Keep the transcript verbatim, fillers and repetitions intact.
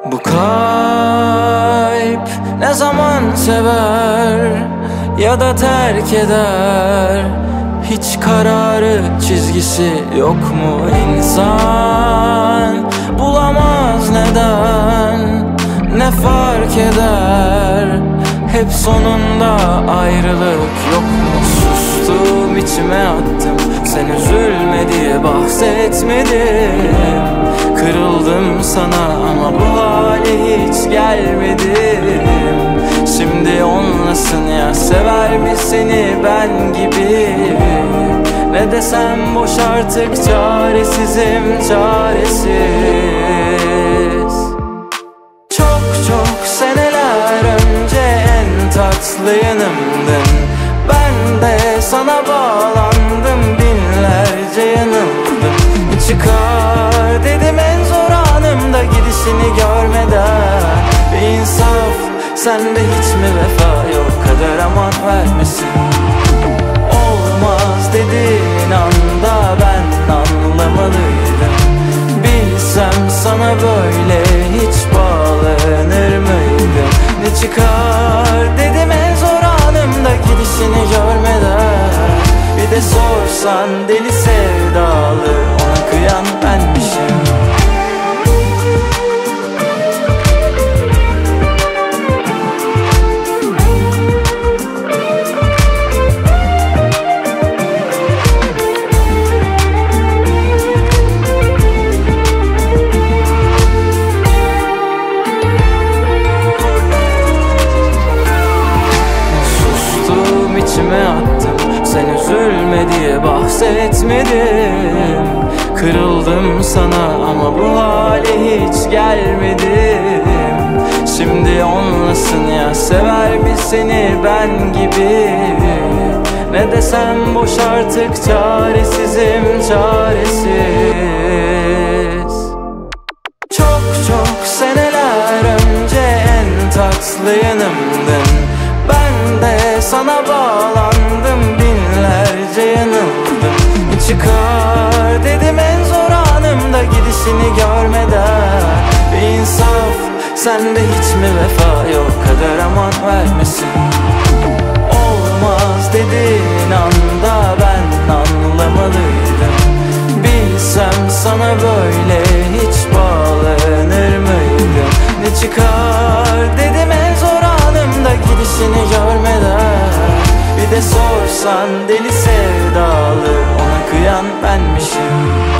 Bu kalp ne zaman sever ya da terk eder? Hiç kararı, çizgisi yok mu insan? Bulamaz neden, ne fark eder? Hep sonunda ayrılık yok mu? Sustum, içime attım, sen üzülme diye bahsetmedim. Kırıldım sana ama bu hale hiç gelmedim. Şimdi onlasın ya, sever mi seni ben gibi? Ne desem boş artık, çaresizim çaresiz. Çok çok seneler önce en tatlı yanımdın. Ben de sana bağlandım, binlerce yanıldım. Çıkar dedim en zor anımda, gidişini görmeden. Bir insaf, sende hiç mi vefa yok? Kader aman vermesin. Olmaz dediğin anda ben anlamalıydım. Bilsem sana böyle hiç bağlanır mıydım? Ne çıkar dedim en zor anımda, gidişini görmeden. Bir de sorsan deli sevdalı, ona kıyan benmişim. İçime attım, sen üzülme diye bahsetmedim. Kırıldım sana ama bu hale hiç gelmedim. Şimdi onlasın ya, sever mi seni ben gibi? Ne desem boş artık, çaresizim çaresiz. Çok çok seneler önce en tatlı yanımdın. Ben de sana bağlandım, binlerce yanıldım. Çıkar dedim en zor anımda, gidişini görmeden. Bir insaf, sende hiç mi vefa yok? Kader aman vermesin. Olmaz dediğin anda ben anlamalıydım. Bilsem sana böyle hiç bağlanır mıydım? Ne çıkar dedim en zor anımda, gidişini görmeden. Bir de sorsan deli sevdalı, ona kıyan benmişim.